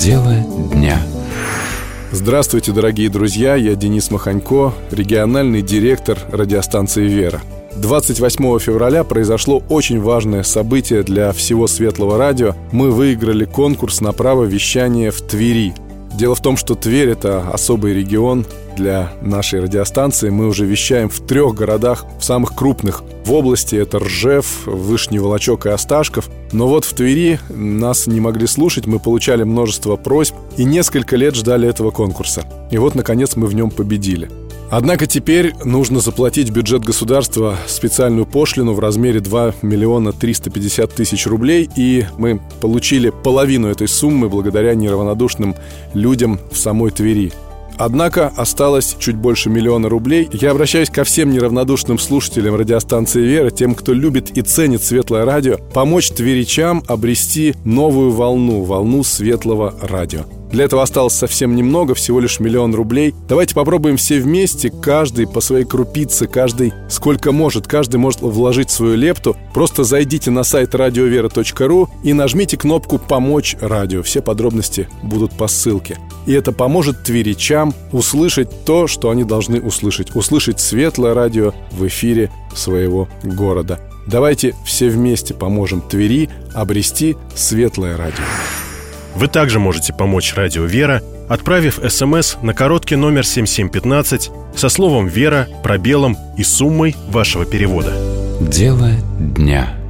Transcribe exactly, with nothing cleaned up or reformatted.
Дело дня. Здравствуйте, дорогие друзья, я Денис Маханько, региональный директор радиостанции «Вера». двадцать восьмого февраля произошло очень важное событие для всего Светлого радио. Мы выиграли конкурс на право вещания в Твери. Дело в том, что Тверь – это особый регион для нашей радиостанции. Мы уже вещаем в трех городах, в самых крупных в области. Это Ржев, Вышний Волочек и Осташков. Но вот в Твери нас не могли слушать, мы получали множество просьб и несколько лет ждали этого конкурса. И вот, наконец, мы в нем победили. Однако теперь нужно заплатить в бюджет государства специальную пошлину в размере два миллиона триста пятьдесят тысяч рублей, и мы получили половину этой суммы благодаря неравнодушным людям в самой Твери. Однако осталось чуть больше миллиона рублей. Я обращаюсь ко всем неравнодушным слушателям радиостанции «Вера», тем, кто любит и ценит Светлое радио, помочь тверичам обрести новую волну, волну Светлого радио. Для этого осталось совсем немного, всего лишь миллион рублей. Давайте попробуем все вместе, каждый по своей крупице, каждый сколько может, каждый может вложить свою лепту. Просто зайдите на сайт радиовера точка ру и нажмите кнопку «Помочь радио». Все подробности будут по ссылке. И это поможет тверичам услышать то, что они должны услышать. Услышать Светлое радио в эфире своего города. Давайте все вместе поможем Твери обрести Светлое радио. Вы также можете помочь радио «Вера», отправив СМС на короткий номер семь семь один пять со словом «Вера», пробелом и суммой вашего перевода. Дело дня.